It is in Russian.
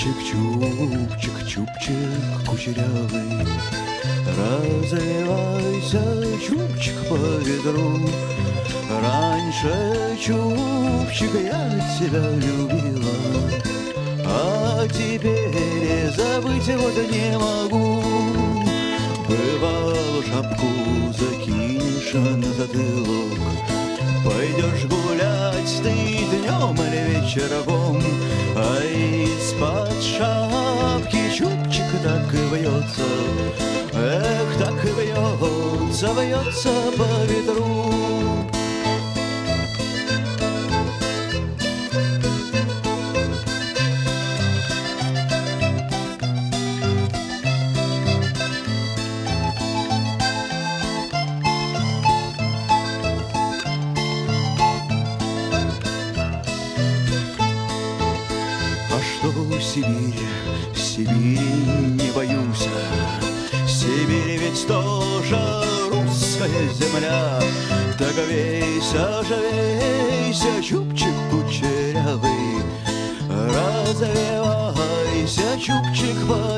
Чубчик, чубчик кучерявый, развивайся, чубчик, по ветру. Раньше, чубчик, я тебя любила, а теперь забыть вот не могу. Бывало, шапку закинешь на затылок, пойдешь гулять ты днем или вечером, а из-под шапки чубчик так и вьется, эх, так и вьется, вьется по ветру. Сибири не боюсь, Сибирь ведь тоже русская земля. Так вейся же, вейся, чубчик кучерявый, развивайся, чубчик, по